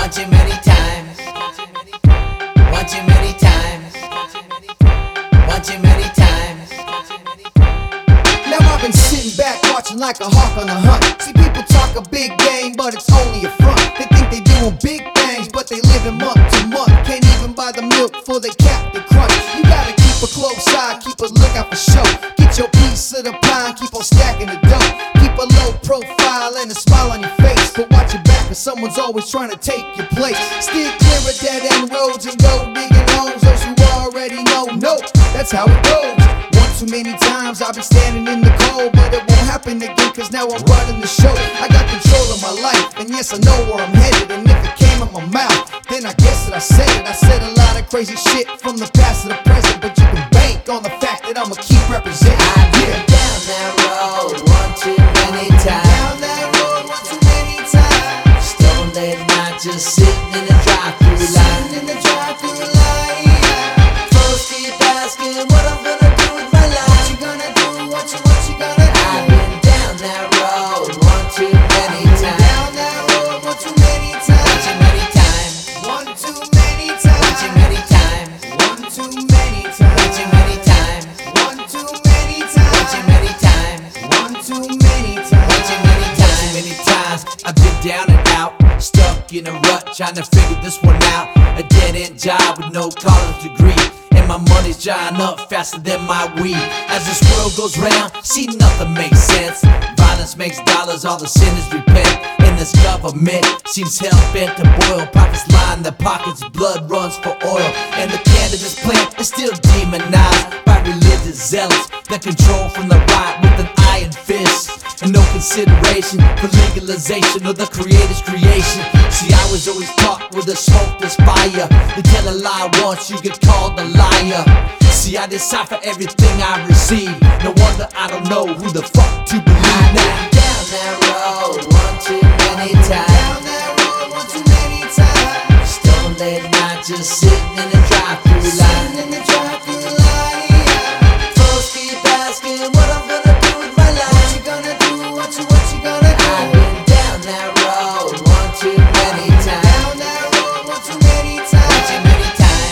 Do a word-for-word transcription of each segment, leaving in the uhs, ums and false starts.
One too many times. One too many times. One too many times. Now I've been sitting back watching like a hawk on a hunt. See people talk a big game, but it's only a front. They think they doing big things, but they living month to month. Can't even buy the milk for they Captain Crunch. You gotta keep a close eye, keep a lookout for show. Get your piece of the pie, keep on stacking the dough. Keep a low profile and a smile on your face, but watch your back, cause someone's always trying to take your place. Steer clear of dead end roads and go digging homes. Those who already know, no, that's how it goes. Too many times I'll be standing in the cold, but it won't happen again, cause now I'm running the show. I got control of my life, and yes, I know where I'm headed. And if it came out my mouth, then I guess that I said it. I said a lot of crazy shit from the past to the present, but you can bank on the fact that I'ma keep representing. I've been down that road one too many times. Down that road one too many times. Stone late night, just sitting in the drive-thru line. Sitting in the drive-thru line. Folks keep asking what I'm gonna do. I've been down that road one too many times. Down that road one too many times. One too many times. One too many times. One too many times. One too many times. One too many times. One too many times. One too many times. One too many times. One too many times. I've been down and out, stuck in a rut, trying to figure this one out. A dead-end job with no college degree, and my money's drying up faster than my weed. As this world goes round, see nothing makes sense. Violence makes dollars, all the sinners repent. And this government seems hell-bent to boil. Pockets line their pockets, blood runs for oil. And the cannabis plant is still demonized by religious zealots that control from the right with an iron fist. And no consideration for legalization of the creator's creation. See, I was always taught with the smoke there's fire. They tell a lie once, you get called a liar. See, I decipher everything I receive. No wonder I don't know who the fuck to believe now. Down that road one too many times. Down that road one too many times. Stone late night, just sitting in the drive-thru line. Sitting in the drive-thru line. Folks keep asking what I'm gonna do with my life. What you gonna do? What you, what you gonna do? I've been down that road one too many times. Down that road one too many times. One too many times.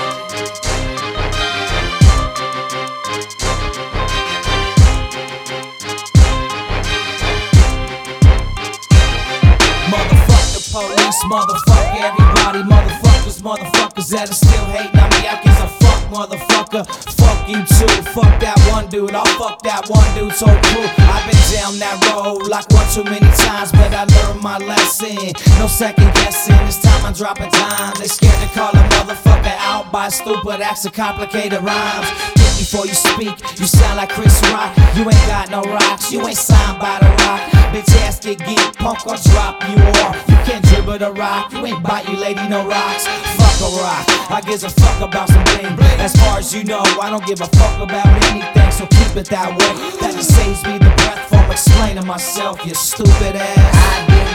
Motherfuck the police, motherfuck everybody, motherfuckers, motherfuckers that are still hating on me. I guess I fuck motherfucker, fuck you too. Fuck that one dude, I'll fuck that one dude's whole crew. I've been down that road like one too many times, but I learned my lesson. No second guessing, this time I'm dropping time. They scared to call a motherfucker out by stupid acts of complicated rhymes. Think before you speak, you sound like Chris Rock. You ain't got no rocks, you ain't signed by the rock. Bitch ass get geek, punk or drop you off. You can't dribble the rock, you ain't bite you lady no rocks. Fuck a rock, I gives a fuck about some bling. As far as you know, I don't give a fuck about anything, so keep it that way. That just saves me the breath from explaining myself, you stupid ass. I've been